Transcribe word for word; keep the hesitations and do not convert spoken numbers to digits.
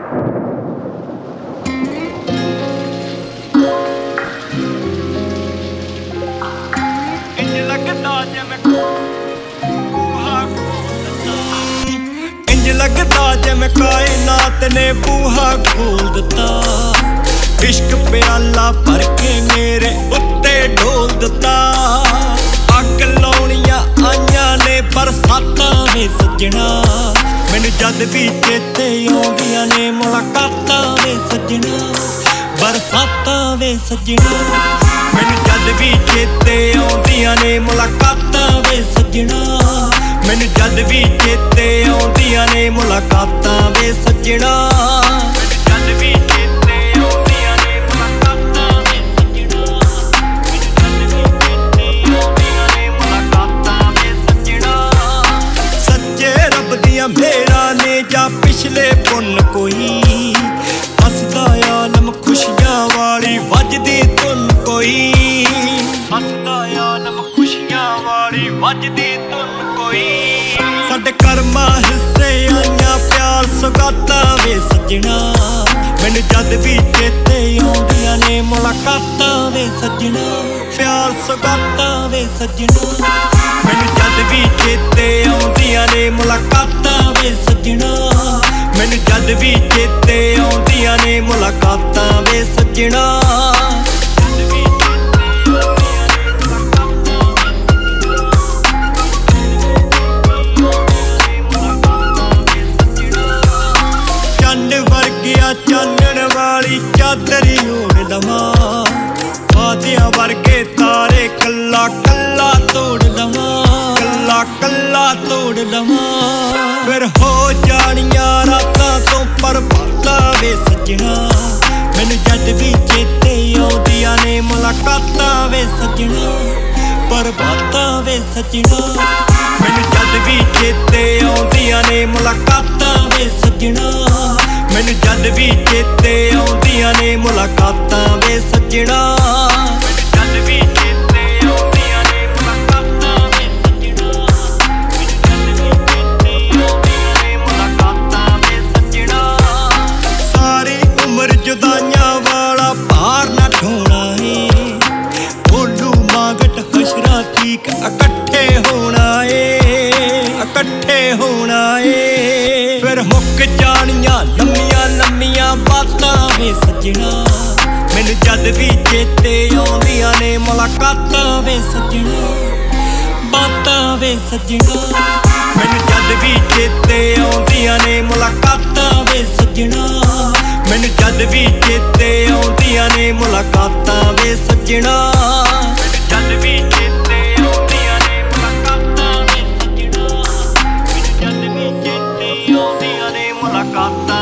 इंज लगदा जिवें कायनात ने बूहा खोल दिता। इश्क प्याला भर के मेरे उत्ते ढोल दिता। अग लाउणियां आईयां ने बरसातां वे सज्जणा, मैनू जद भी चेते आउंदियां ने मुलाकातां वे सज्जणा। बरसातां वे सज्जणा, मैनू जद भी चेते आउंदियां ने मुलाकातां वे सज्जणा। मैनू जद भी चेते आउंदियां ने मुलाकातां वे सज्जणा। जद भी चेते आउंदियां ने मुलाकातां वे सज्जणा। जद भी चेते आउंदियां ने मुलाकातां वे सज्जणा। सच्चे रब दियां मेहरां ने जां पिछले पुन्न कोई, हसदा आलम खुशियां वाली वजदी धुन कोई। हसदा आलम खुशियां वाली वजदी धुन कोई। साडे कर्मा हिस्से आईयां प्यार सौगातां वे सज्जणा। मैनू जद भी चेते आउंदियां ने मुलाकातां वे सज्जणा। प्यार सौगातां वे सज्जणा। मैनू जद भी चेते आउंदियां ने मुलाकातां वे सज्जणा। मैनू जद भी चेते आउंदियां ने मुलाकातां वे सज्जणा। चानण वाली चादरी ओढ़ लवां, वादियां वर्गे तारे कल्ला कल्ला तोड़ लवां। कल्ला कल्ला तोड़ लवां, फिर हो जानियां रातां तो प्रभातां वे सज्जणा। मैनू जद भी चेते आउंदियां ने मुलाकातां वे सज्जणा। प्रभातां वे सज्जणा, मैनू जद भी चेते आउंदियां ने मुलाकातां वे सज्जणा। मैनू जद भी चेते आउंदियां ने मुलाकातां वे सज्जणा। जद भी चेते आउंदियां ने मुलाकातां वे सज्जणा। जद भी चेते आउंदियां ने मुलाकातां वे सज्जणा। सारी उम्र जुदाइयां वाला भार ना ढोना है। भोलू मांगट हशरा ठीक इकट्ठे होना है। इकट्ठे होना है, फिर मुक जानियां लम्मियां लम्मियां बातां वे सज्जणा। मैनू जद भी चेते आउंदियां ने मुलाकातां वे सज्जणा। बातां वे सज्जणा, मैनू जद भी चेते आउंदियां ने मुलाकातां वे सज्जणा। मैनू जद भी चेते आउंदियां ने मुलाकातां वे सज्जणा। जद भी चेते आउंदियां ने मुलाकातां वे सज्जणा। जद भी चेते आउंदियां ने मुलाकातां